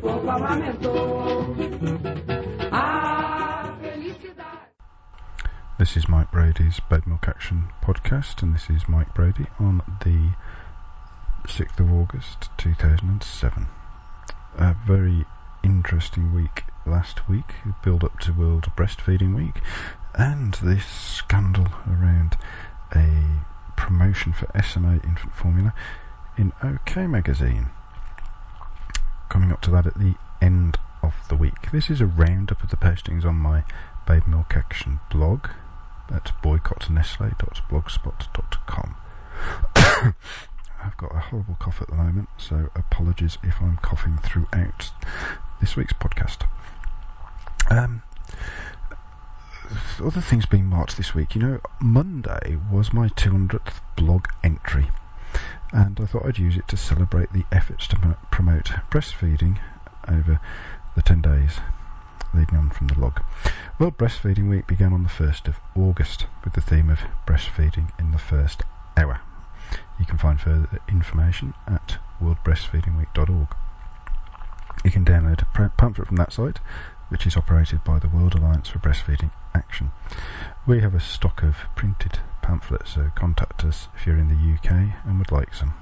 pouco amamentou. A felicidade. This is Mike Brady's Baby Milk Action podcast, and this is Mike Brady on the 6th of August 2007. A very interesting week last week, build up to World Breastfeeding Week, and this scandal around a promotion for SMA infant formula in OK Magazine. Coming up to that at the end of the week. This is a roundup of the postings on my Baby Milk Action blog at boycottnestle.blogspot.com. I've got a horrible cough at the moment, so apologies if I'm coughing throughout this week's podcast. Other things being marked this week, Monday was my 200th blog entry, and I thought I'd use it to celebrate the efforts to promote breastfeeding over the 10 days leading on from the blog. World Breastfeeding Week began on the 1st of August with the theme of breastfeeding in the first hour. You can find further information at worldbreastfeedingweek.org. You can download a pamphlet from that site, which is operated by the World Alliance for Breastfeeding Action. We have a stock of printed pamphlets, so contact us if you're in the UK and would like some.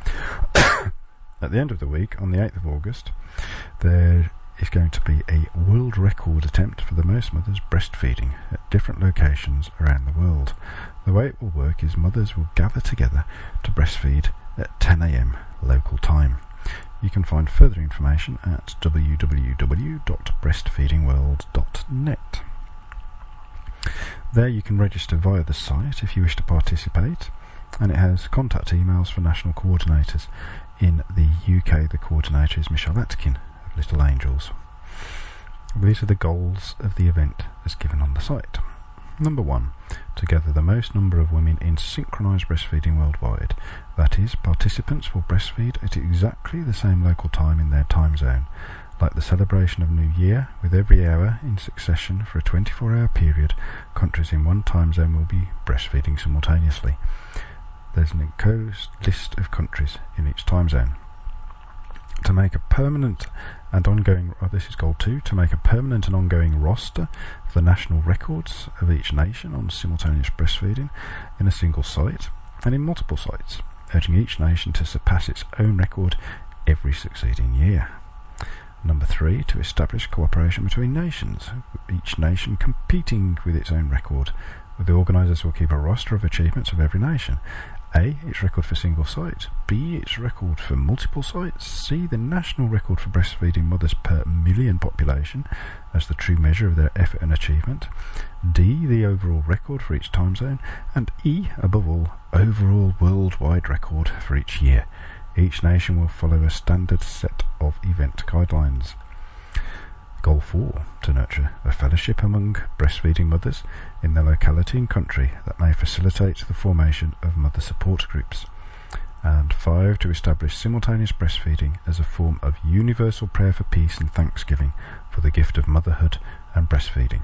At the end of the week, on the 8th of August, there is going to be a world record attempt for the most mothers breastfeeding at different locations around the world. The way it will work is mothers will gather together to breastfeed at 10 a.m. local time. You can find further information at www.breastfeedingworld.net. There you can register via the site if you wish to participate, and it has contact emails for national coordinators. In the UK, the coordinator is Michelle Atkin of Little Angels. These are the goals of the event as given on the site. Number 1, to gather the most number of women in synchronised breastfeeding worldwide. That is, participants will breastfeed at exactly the same local time in their time zone. Like the celebration of New Year, with every hour in succession for a 24-hour period, countries in one time zone will be breastfeeding simultaneously. There's an enclosed list of countries in each time zone. To make a permanent and ongoing, this is goal 2, to make a permanent and ongoing roster of the national records of each nation on simultaneous breastfeeding in a single site and in multiple sites, urging each nation to surpass its own record every succeeding year. Number 3, to establish cooperation between nations, each nation competing with its own record, where the organisers will keep a roster of achievements of every nation. A, its record for single sites. B, its record for multiple sites. C, the national record for breastfeeding mothers per million population as the true measure of their effort and achievement. D, the overall record for each time zone. And E, above all, overall worldwide record for each year. Each nation will follow a standard set of event guidelines. Goal 4, to nurture a fellowship among breastfeeding mothers in their locality and country that may facilitate the formation of mother support groups. And 5, to establish simultaneous breastfeeding as a form of universal prayer for peace and thanksgiving for the gift of motherhood and breastfeeding.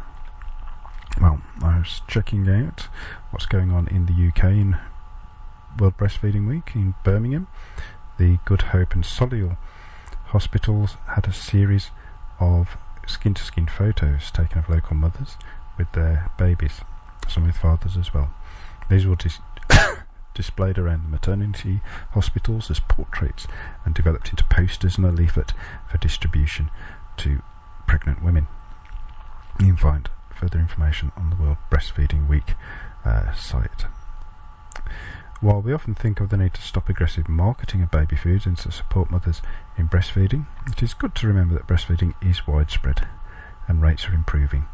Well, I was checking out what's going on in the UK in World Breastfeeding Week in Birmingham. The Good Hope and Solihull hospitals had a series of skin-to-skin photos taken of local mothers with their babies, some with fathers as well. These were displayed around the maternity hospitals as portraits and developed into posters and a leaflet for distribution to pregnant women. You can find further information on the World Breastfeeding Week site. While we often think of the need to stop aggressive marketing of baby foods and to support mothers in breastfeeding, it is good to remember that breastfeeding is widespread and rates are improving.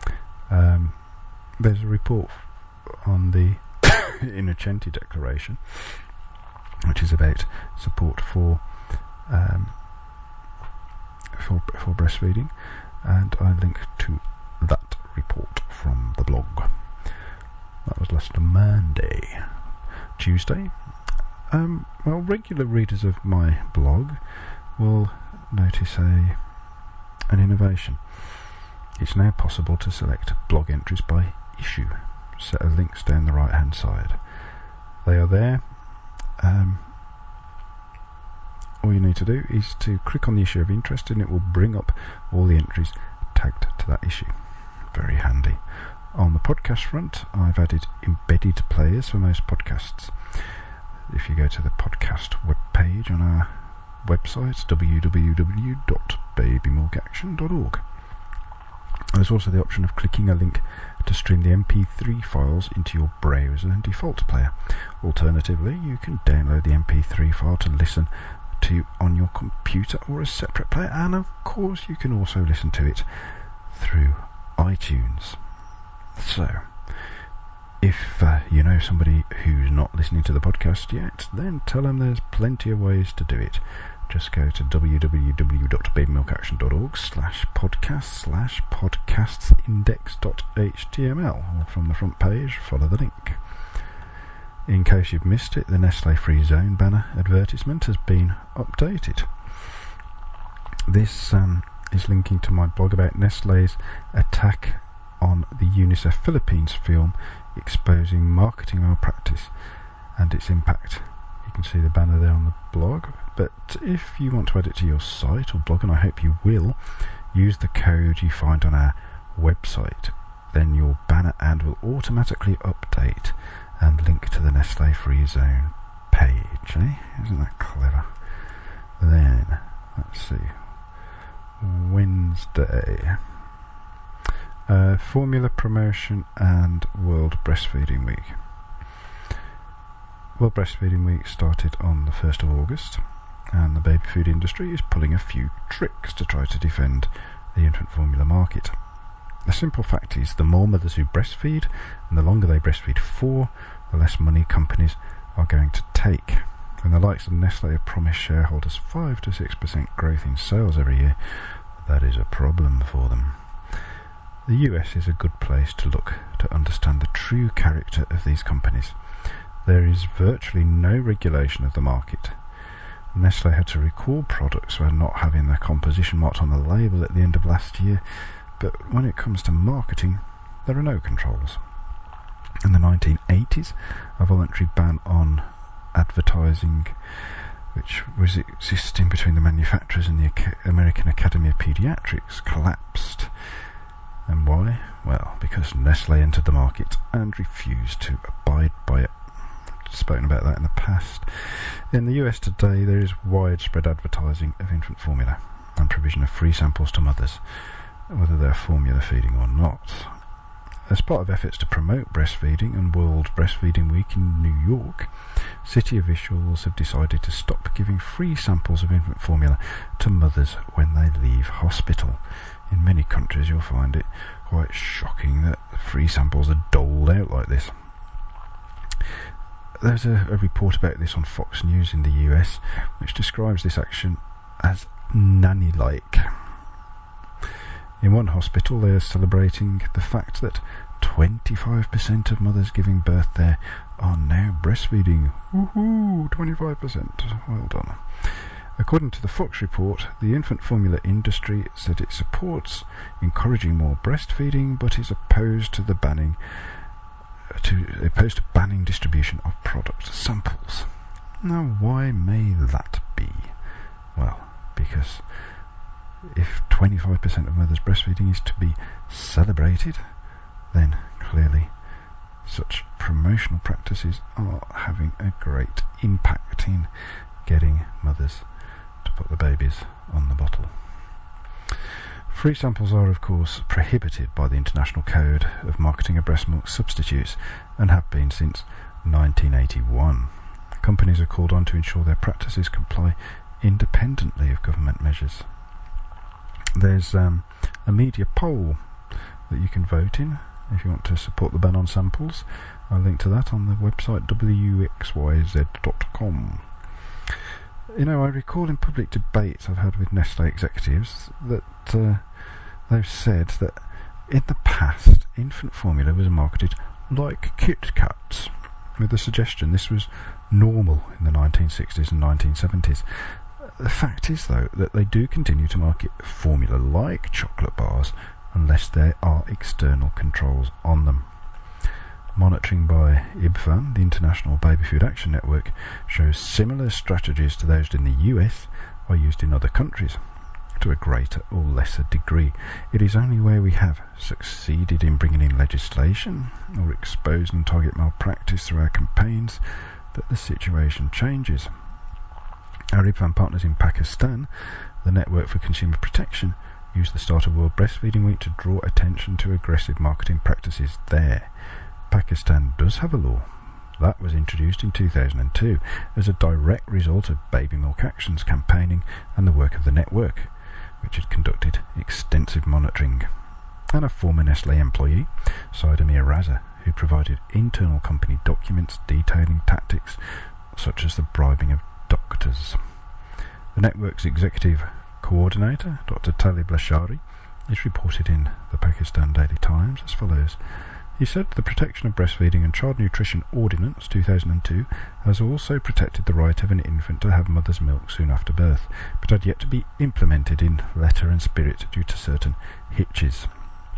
There's a report on the Innocenti Declaration, which is about support for breastfeeding, and I link to that report from the blog. That was last Monday. Tuesday. Well, regular readers of my blog will notice an innovation. It's now possible to select blog entries by issue. Set of links down the right hand side. They are there all you need to do is to click on the issue of interest and it will bring up all the entries tagged to that issue. Very handy. On the podcast front, I've added embedded players for most podcasts. If you go to the podcast webpage on our website, www.babymilkaction.org. There's also the option of clicking a link to stream the MP3 files into your browser and default player. Alternatively, you can download the MP3 file to listen to on your computer or a separate player, and of course you can also listen to it through iTunes. So, if you know somebody who's not listening to the podcast yet, then tell them there's plenty of ways to do it. Just go to www.babymilkaction.org/podcast/podcastsindex.html, or from the front page, follow the link. In case you've missed it, the Nestle Free Zone banner advertisement has been updated. This is linking to my blog about Nestle's attack on the UNICEF Philippines film exposing marketing malpractice and its impact. You can see the banner there on the blog, but if you want to add it to your site or blog, and I hope you will, use the code you find on our website. Then your banner ad will automatically update and link to the Nestle Free Zone page. Isn't that clever? Then, let's see, Wednesday, formula promotion and World Breastfeeding Week. World Breastfeeding Week started on the 1st of August, and the baby food industry is pulling a few tricks to try to defend the infant formula market. The simple fact is, the more mothers who breastfeed, and the longer they breastfeed for, the less money companies are going to take. And the likes of Nestle have promised shareholders 5 to 6% growth in sales every year. That is a problem for them. The US is a good place to look to understand the true character of these companies. There is virtually no regulation of the market. Nestle had to recall products for not having their composition marked on the label at the end of last year, but when it comes to marketing, there are no controls. In the 1980s, a voluntary ban on advertising, which was existing between the manufacturers and the American Academy of Pediatrics, collapsed. And why? Well, because Nestle entered the market and refused to abide by it. I've spoken about that in the past. In the US today, there is widespread advertising of infant formula and provision of free samples to mothers, whether they're formula feeding or not. As part of efforts to promote breastfeeding and World Breastfeeding Week in New York, city officials have decided to stop giving free samples of infant formula to mothers when they leave hospital. In many countries you'll find it quite shocking that free samples are doled out like this. There's a report about this on Fox News in the US, which describes this action as nanny-like. In one hospital, they are celebrating the fact that 25% of mothers giving birth there are now breastfeeding. Woohoo! 25%. Well done. According to the Fox report, the infant formula industry said it supports encouraging more breastfeeding, but is opposed to banning distribution of product samples. Now, why may that be? Well, because if 25% of mothers breastfeeding is to be celebrated, then clearly such promotional practices are having a great impact in getting mothers to put the babies on the bottle. Free samples are, of course, prohibited by the International Code of Marketing of Breast Milk Substitutes and have been since 1981. Companies are called on to ensure their practices comply independently of government measures. There's a media poll that you can vote in if you want to support the ban on samples. I'll link to that on the website wxyz.com. I recall in public debates I've had with Nestle executives that they've said that in the past infant formula was marketed like Kit Kats, with the suggestion this was normal in the 1960s and 1970s. The fact is, though, that they do continue to market formula like chocolate bars unless there are external controls on them. Monitoring by IBFAN, the International Baby Food Action Network, shows similar strategies to those in the US are used in other countries, to a greater or lesser degree. It is only where we have succeeded in bringing in legislation or expose and target malpractice through our campaigns that the situation changes. Our IBFAN partners in Pakistan, the Network for Consumer Protection, used the start of World Breastfeeding Week to draw attention to aggressive marketing practices there. Pakistan does have a law that was introduced in 2002 as a direct result of Baby Milk Action's campaigning and the work of the network, which had conducted extensive monitoring, and a former Nestlé employee, Saida Raza, who provided internal company documents detailing tactics such as the bribing of doctors. The network's executive coordinator, Dr. Talib Lashari, is reported in the Pakistan Daily Times as follows. He said the Protection of Breastfeeding and Child Nutrition Ordinance 2002 has also protected the right of an infant to have mother's milk soon after birth, but had yet to be implemented in letter and spirit due to certain hitches.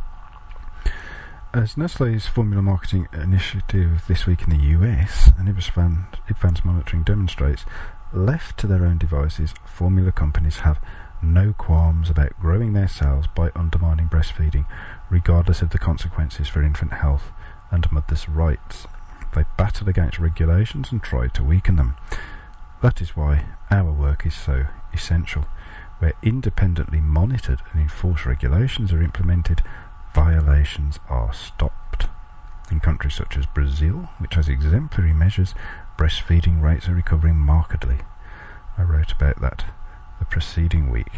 As Nestlé's formula marketing initiative this week in the US and IBFAN's monitoring demonstrates, left to their own devices, formula companies have no qualms about growing their sales by undermining breastfeeding, regardless of the consequences for infant health and mothers' rights. They battle against regulations and try to weaken them. That is why our work is so essential. Where independently monitored and enforced regulations are implemented, violations are stopped. In countries such as Brazil, which has exemplary measures, breastfeeding rates are recovering markedly. I wrote about that the preceding week.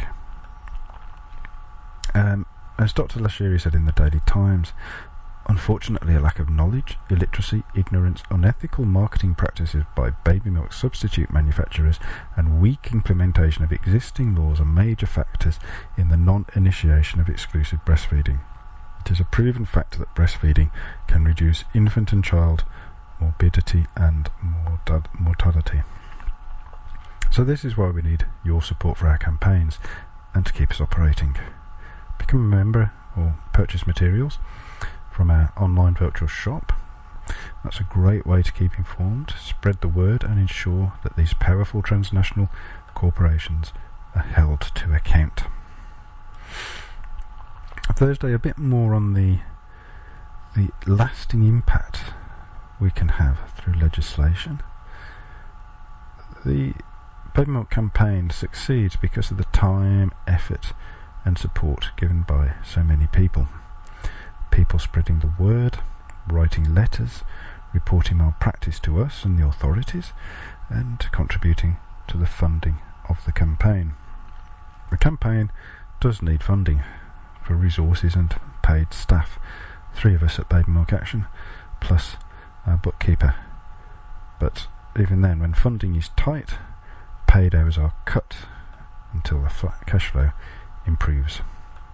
As Dr. Lashiri said in the Daily Times, unfortunately a lack of knowledge, illiteracy, ignorance, unethical marketing practices by baby milk substitute manufacturers and weak implementation of existing laws are major factors in the non-initiation of exclusive breastfeeding. It is a proven fact that breastfeeding can reduce infant and child morbidity and mortality. So this is why we need your support for our campaigns and to keep us operating. Become a member or purchase materials from our online virtual shop. That's a great way to keep informed, spread the word and ensure that these powerful transnational corporations are held to account. Thursday, a bit more on the lasting impact we can have through legislation. The Baby Milk campaign succeeds because of the time, effort and support given by so many people. People spreading the word, writing letters, reporting malpractice to us and the authorities, and contributing to the funding of the campaign. The campaign does need funding for resources and paid staff. 3 of us at Baby Milk Action, plus our bookkeeper. But even then, when funding is tight, paid hours are cut until the cash flow improves.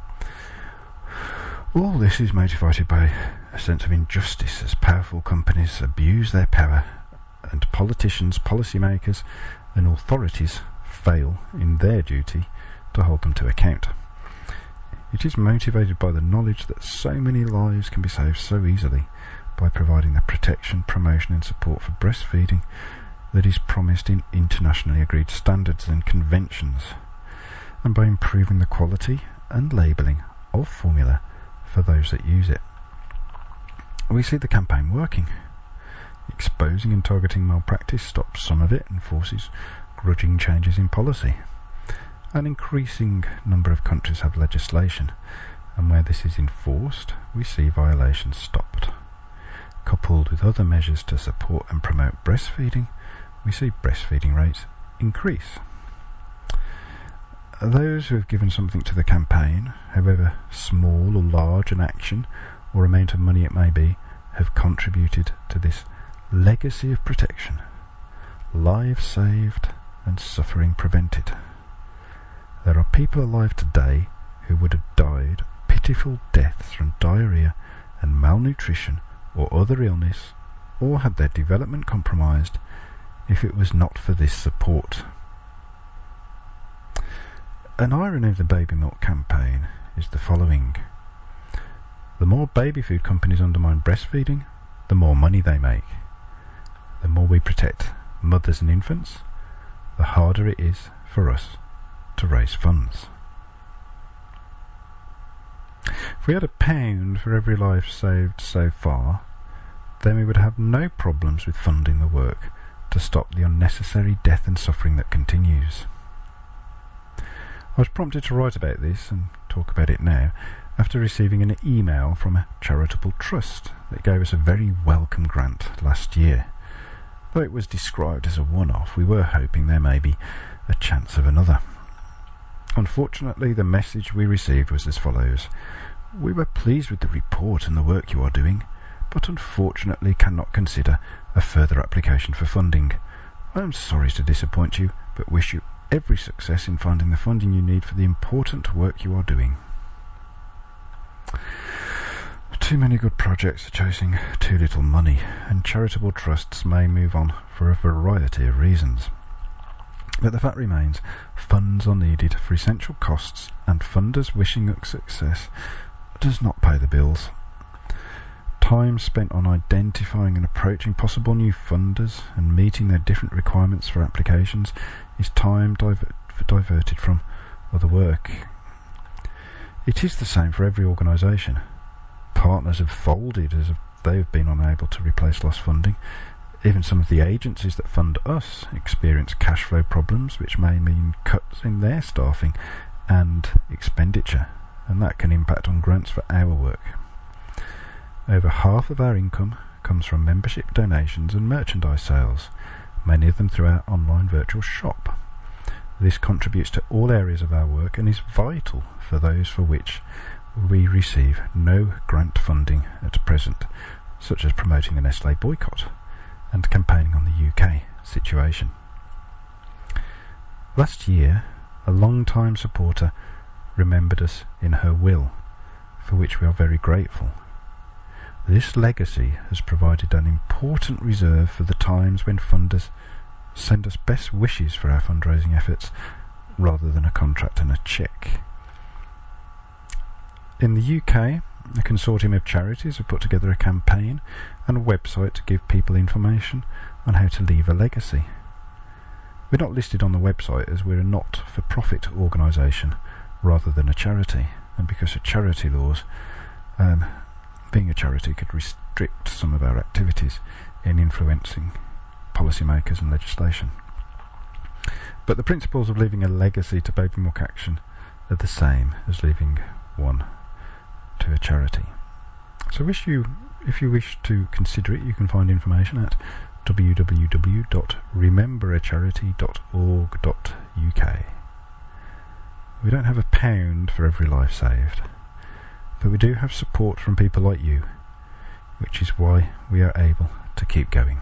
All this is motivated by a sense of injustice as powerful companies abuse their power and politicians, policymakers and authorities fail in their duty to hold them to account. It is motivated by the knowledge that so many lives can be saved so easily by providing the protection, promotion and support for breastfeeding that is promised in internationally agreed standards and conventions, and by improving the quality and labelling of formula for those that use it. We see the campaign working. Exposing and targeting malpractice stops some of it and forces grudging changes in policy. An increasing number of countries have legislation, and where this is enforced, we see violations stopped. Coupled with other measures to support and promote breastfeeding, we see breastfeeding rates increase. Those who have given something to the campaign, however small or large an action or amount of money it may be, have contributed to this legacy of protection, lives saved and suffering prevented. There are people alive today who would have died pitiful deaths from diarrhea and malnutrition or other illness, or had their development compromised, if it was not for this support. An irony of the Baby Milk campaign is the following. The more baby food companies undermine breastfeeding, the more money they make. The more we protect mothers and infants, the harder it is for us to raise funds. If we had £1 for every life saved so far, then we would have no problems with funding the work to stop the unnecessary death and suffering that continues. I was prompted to write about this and talk about it now after receiving an email from a charitable trust that gave us a very welcome grant last year. Though it was described as a one-off, we were hoping there may be a chance of another. Unfortunately, the message we received was as follows: "We were pleased with the report and the work you are doing, but unfortunately cannot consider a further application for funding. I am sorry to disappoint you, but wish you every success in finding the funding you need for the important work you are doing." Too many good projects are chasing too little money, and charitable trusts may move on for a variety of reasons. But the fact remains, funds are needed for essential costs, and funders wishing us success does not pay the bills. Time spent on identifying and approaching possible new funders and meeting their different requirements for applications is time diverted from other work. It is the same for every organisation. Partners have folded as they have been unable to replace lost funding. Even some of the agencies that fund us experience cash flow problems, which may mean cuts in their staffing and expenditure, and that can impact on grants for our work. Over half of our income comes from membership donations and merchandise sales, many of them through our online virtual shop. This contributes to all areas of our work and is vital for those for which we receive no grant funding at present, such as promoting the Nestlé boycott and campaigning on the UK situation. Last year, a long-time supporter remembered us in her will, for which we are very grateful. This legacy has provided an important reserve for the times when funders send us best wishes for our fundraising efforts, rather than a contract and a cheque. In the UK, a consortium of charities have put together a campaign and a website to give people information on how to leave a legacy. We're not listed on the website as we're a not-for-profit organisation rather than a charity, and because of charity laws, being a charity could restrict some of our activities in influencing policymakers and legislation. But the principles of leaving a legacy to Baby Muck Action are the same as leaving one to a charity. So if you wish to consider it, you can find information at www.rememberacharity.org.uk. We don't have £1 for every life saved, but we do have support from people like you, which is why we are able to keep going.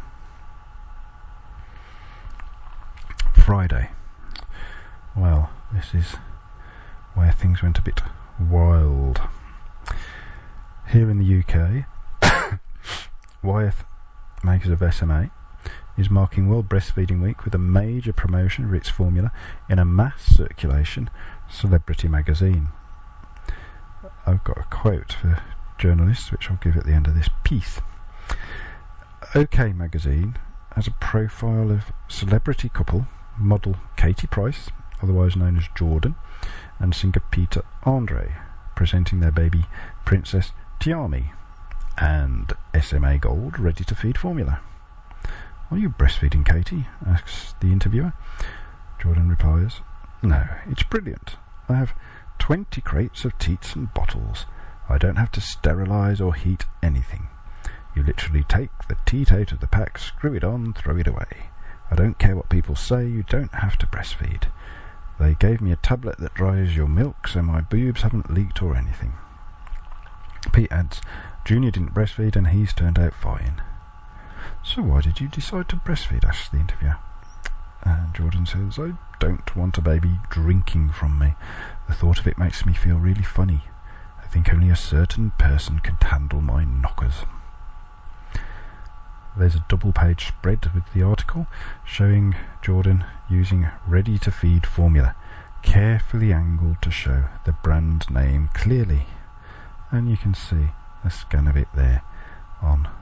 Friday. Well, this is where things went a bit wild. Here in the UK, Wyeth, makers of SMA, is marking World Breastfeeding Week with a major promotion of its formula in a mass circulation celebrity magazine. I've got a quote for journalists, which I'll give at the end of this piece. OK magazine has a profile of celebrity couple, model Katie Price, otherwise known as Jordan, and singer Peter Andre, presenting their baby Princess Tiami and SMA Gold ready-to-feed formula. "Are you breastfeeding, Katie?" asks the interviewer. Jordan replies, "No, it's brilliant. I have 20 crates of teats and bottles. I don't have to sterilise or heat anything. You literally take the teat out of the pack, screw it on, throw it away. I don't care what people say, you don't have to breastfeed. They gave me a tablet that dries your milk, so my boobs haven't leaked or anything." Pete adds, "Junior didn't breastfeed and he's turned out fine." "So why did you decide to breastfeed?" asks the interviewer. And Jordan says, "I don't want a baby drinking from me. The thought of it makes me feel really funny. I think only a certain person can handle my knockers." There's a double-page spread with the article showing Jordan using ready-to-feed formula, carefully angled to show the brand name clearly. And you can see a scan of it there on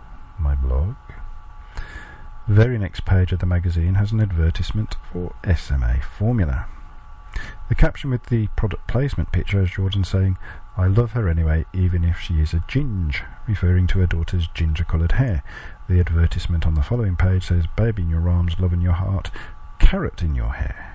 my blog. The very next page of the magazine has an advertisement for SMA Formula. The caption with the product placement picture has Jordan saying, "I love her anyway, even if she is a ginge," referring to her daughter's ginger-coloured hair. The advertisement on the following page says, "Baby in your arms, love in your heart, carrot in your hair."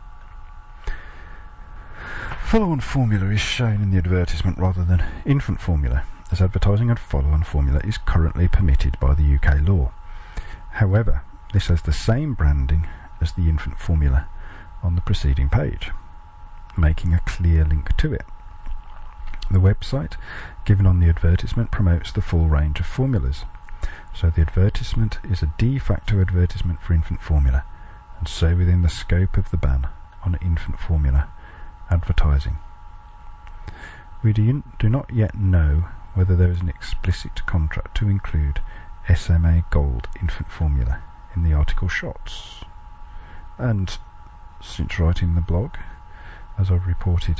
Follow-on formula is shown in the advertisement rather than infant formula, as advertising of follow-on formula is currently permitted by the UK law. However, this has the same branding as the infant formula on the preceding page, making a clear link to it. The website given on the advertisement promotes the full range of formulas, so the advertisement is a de facto advertisement for infant formula, and so within the scope of the ban on infant formula advertising. We do not yet know whether there is an explicit contract to include SMA Gold infant formula in the article shots. And since writing the blog, as I've reported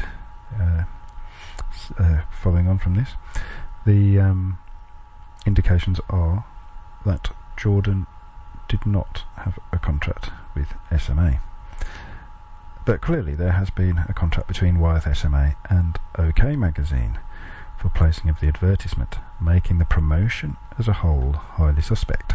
following on from this, the indications are that Jordan did not have a contract with SMA. But clearly there has been a contract between Wyeth SMA and OK Magazine for placing of the advertisement, making the promotion as a whole highly suspect.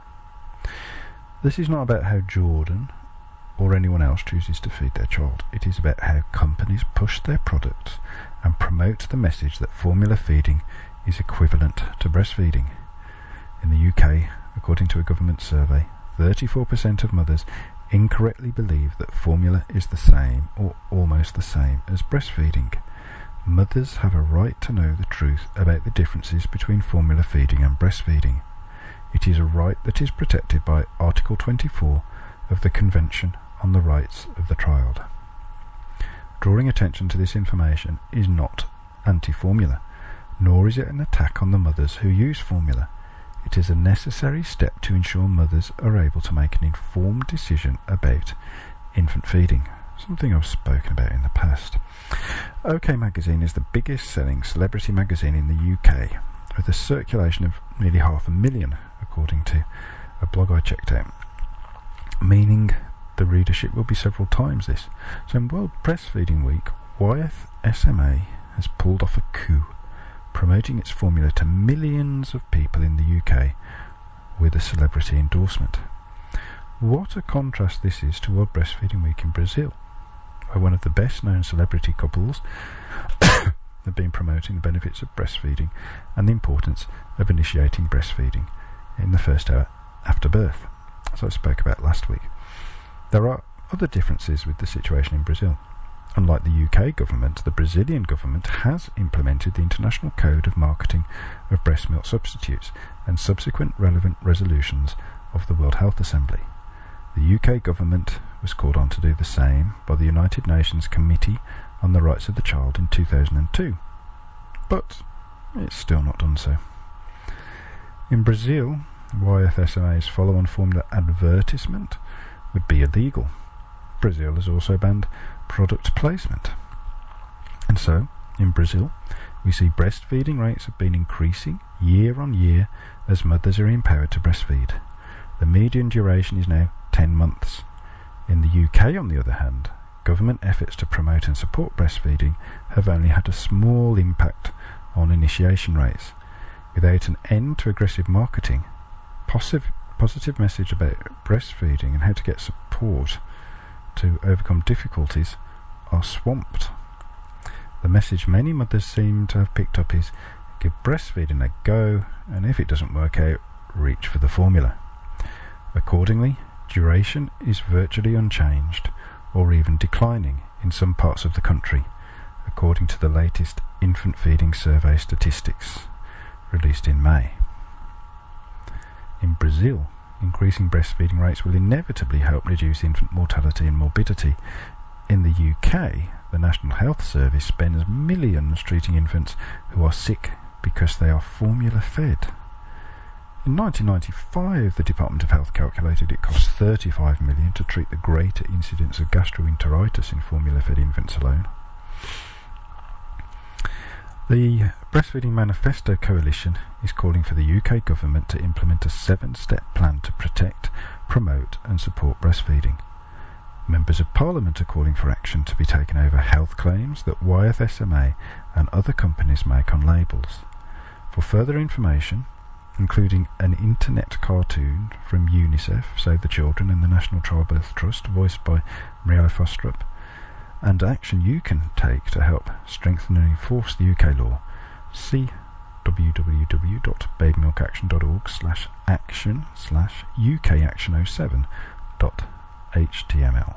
This is not about how Jordan or anyone else chooses to feed their child. It is about how companies push their products and promote the message that formula feeding is equivalent to breastfeeding. In the UK, according to a government survey, 34% of mothers incorrectly believe that formula is the same or almost the same as breastfeeding. Mothers have a right to know the truth about the differences between formula feeding and breastfeeding. It is a right that is protected by Article 24 of the Convention on the Rights of the Child. Drawing attention to this information is not anti-formula, nor is it an attack on the mothers who use formula. It is a necessary step to ensure mothers are able to make an informed decision about infant feeding, something I've spoken about in the past. OK Magazine is the biggest selling celebrity magazine in the UK, with a circulation of nearly 500,000, according to a blog I checked out, meaning the readership will be several times this. So in World Breastfeeding Week, Wyeth SMA has pulled off a coup, promoting its formula to millions of people in the UK with a celebrity endorsement. What a contrast this is to World Breastfeeding Week in Brazil, where one of the best known celebrity couples have been promoting the benefits of breastfeeding and the importance of initiating breastfeeding in the first hour after birth, as I spoke about last week. There are other differences with the situation in Brazil. Unlike the UK government, the Brazilian government has implemented the International Code of Marketing of Breast Milk Substitutes and subsequent relevant resolutions of the World Health Assembly. The UK government was called on to do the same by the United Nations Committee on the Rights of the Child in 2002, but it's still not done so. In Brazil, Wyeth SMA's follow-on formula advertisement would be illegal. Brazil has also banned product placement. And so, in Brazil, we see breastfeeding rates have been increasing year on year as mothers are empowered to breastfeed. The median duration is now 10 months. In the UK, on the other hand, government efforts to promote and support breastfeeding have only had a small impact on initiation rates. Without an end to aggressive marketing, positive message about breastfeeding and how to get support to overcome difficulties are swamped. The message many mothers seem to have picked up is, give breastfeeding a go, and if it doesn't work out, reach for the formula. Accordingly, duration is virtually unchanged, or even declining in some parts of the country, according to the latest infant feeding survey statistics released in May. In Brazil, increasing breastfeeding rates will inevitably help reduce infant mortality and morbidity. In the UK, the National Health Service spends millions treating infants who are sick because they are formula fed. In 1995, the Department of Health calculated it cost $35 million to treat the greater incidence of gastroenteritis in formula-fed infants alone. The Breastfeeding Manifesto Coalition is calling for the UK government to implement a 7-step plan to protect, promote and support breastfeeding. Members of Parliament are calling for action to be taken over health claims that Wyeth SMA and other companies make on labels. For further information, including an internet cartoon from UNICEF, Save the Children and the National Childbirth Trust, voiced by Marielle Fostrup, and action you can take to help strengthen and enforce the UK law, see www.babymilkaction.org/action/UKAction07.html.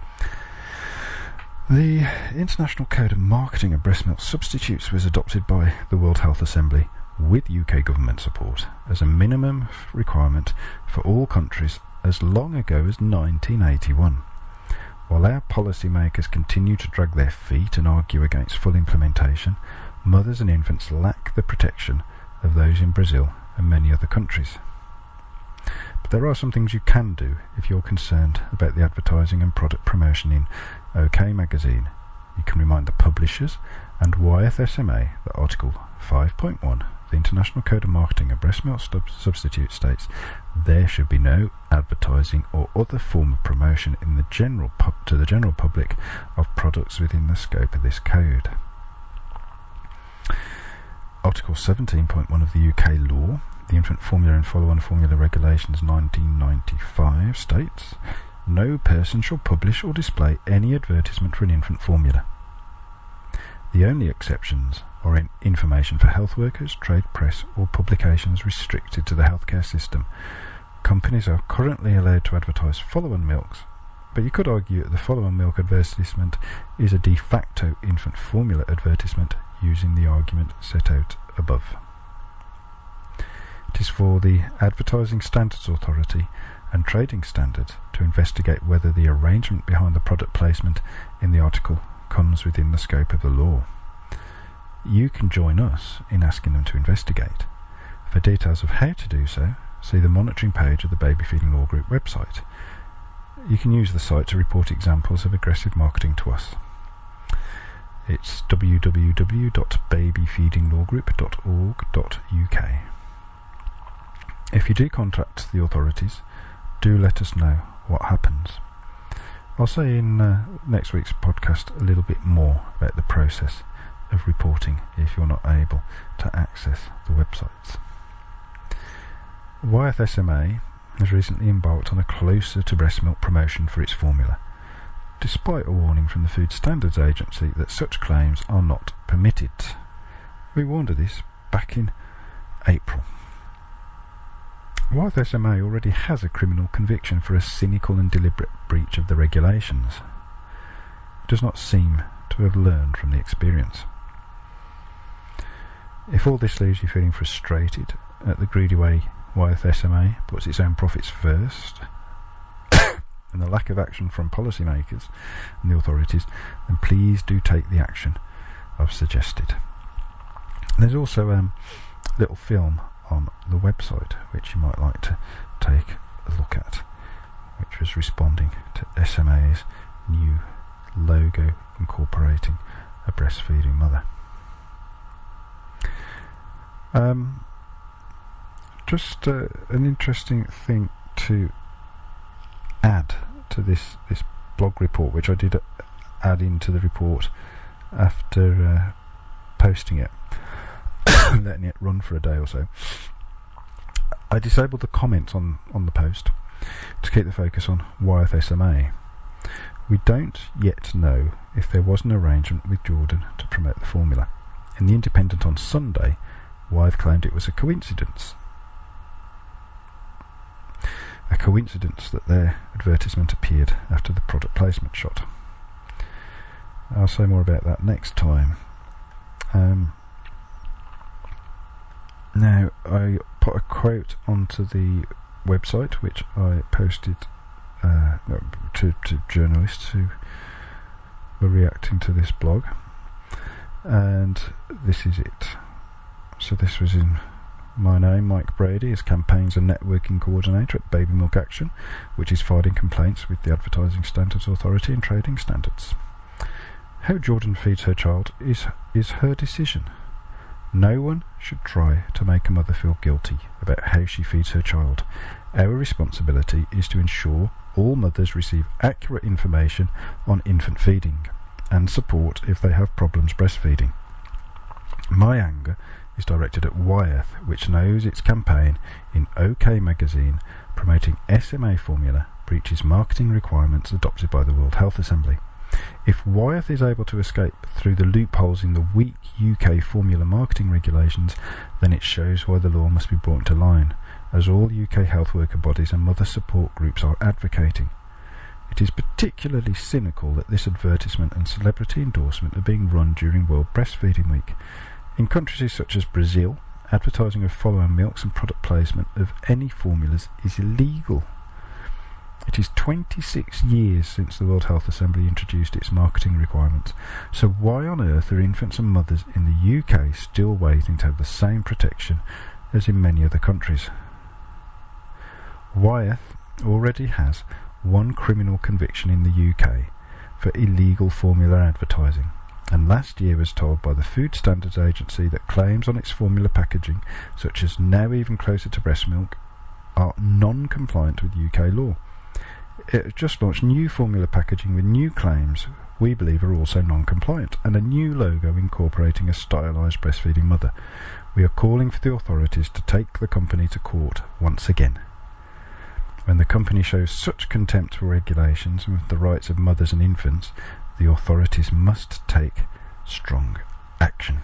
The International Code of Marketing of Breast Milk Substitutes was adopted by the World Health Assembly with UK government support as a minimum requirement for all countries as long ago as 1981. While our policymakers continue to drag their feet and argue against full implementation, mothers and infants lack the protection of those in Brazil and many other countries. But there are some things you can do if you're concerned about the advertising and product promotion in OK Magazine. You can remind the publishers and Wyeth SMA that Article 5.1 of the International Code of Marketing of Breast Milk Substitute states there should be no advertising or other form of promotion in the to the general public of products within the scope of this code. Article 17.1 of the UK law, the Infant Formula and Follow-on Formula Regulations 1995 states, no person shall publish or display any advertisement for an infant formula. The only exceptions are in information for health workers, trade press or publications restricted to the healthcare system. Companies are currently allowed to advertise follow-on milks, but you could argue that the follow-on milk advertisement is a de facto infant formula advertisement using the argument set out above. It is for the Advertising Standards Authority and Trading Standards to investigate whether the arrangement behind the product placement in the article comes within the scope of the law. You can join us in asking them to investigate. For details of how to do so, see the monitoring page of the Baby Feeding Law Group website. You can use the site to report examples of aggressive marketing to us. It's www.babyfeedinglawgroup.org.uk. If you do contact the authorities, do let us know what happens. I'll say in next week's podcast a little bit more about the process of reporting if you're not able to access the websites. Wyeth SMA has recently embarked on a closer to breast milk promotion for its formula, despite a warning from the Food Standards Agency that such claims are not permitted. We warned of this back in April. Wyeth SMA already has a criminal conviction for a cynical and deliberate breach of the regulations. It does not seem to have learned from the experience. If all this leaves you feeling frustrated at the greedy way Wyeth SMA puts its own profits first, and the lack of action from policymakers and the authorities, then please do take the action I've suggested. There's also a little film on the website which you might like to take a look at, which was responding to SMA's new logo incorporating a breastfeeding mother. Just an interesting thing to add to this blog report, which I did add into the report after posting it, letting it run for a day or so. I disabled the comments on the post to keep the focus on Wyeth SMA. We don't yet know if there was an arrangement with Jordan to promote the formula. In The Independent on Sunday, Wyeth claimed it was a coincidence. A coincidence that their advertisement appeared after the product placement shot. I'll say more about that next time. Now, I put a quote onto the website which I posted to journalists who were reacting to this blog, and this is it. So this was in my name, Mike Brady, as Campaigns and Networking Coordinator at Baby Milk Action, which is filing complaints with the Advertising Standards Authority and Trading Standards. How Jordan feeds her child is her decision. No one should try to make a mother feel guilty about how she feeds her child. Our responsibility is to ensure all mothers receive accurate information on infant feeding and support if they have problems breastfeeding. My anger is directed at Wyeth, which knows its campaign in OK Magazine promoting SMA formula breaches marketing requirements adopted by the World Health Assembly. If Wyeth is able to escape through the loopholes in the weak UK formula marketing regulations, then it shows why the law must be brought into line, as all UK health worker bodies and mother support groups are advocating. It is particularly cynical that this advertisement and celebrity endorsement are being run during World Breastfeeding Week. In countries such as Brazil, advertising of follow-on milks and product placement of any formulas is illegal. It is 26 years since the World Health Assembly introduced its marketing requirements, so why on earth are infants and mothers in the UK still waiting to have the same protection as in many other countries? Wyeth already has one criminal conviction in the UK for illegal formula advertising, and last year was told by the Food Standards Agency that claims on its formula packaging, such as now even closer to breast milk, are non-compliant with UK law. It has just launched new formula packaging with new claims we believe are also non-compliant, and a new logo incorporating a stylised breastfeeding mother. We are calling for the authorities to take the company to court once again. When the company shows such contempt for regulations and the rights of mothers and infants, the authorities must take strong action.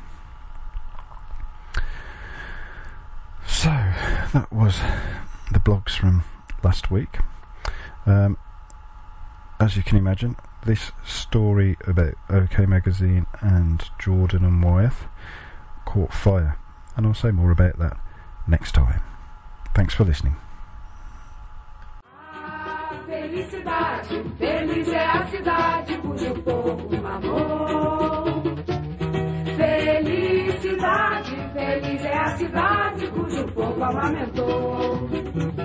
So, that was the blogs from last week. As you can imagine, this story about OK Magazine and Jordan and Wyeth caught fire, and I'll say more about that next time. Thanks for listening. Felicidade, feliz é a cidade cujo povo amou. Felicidade, feliz é a cidade cujo povo amamentou.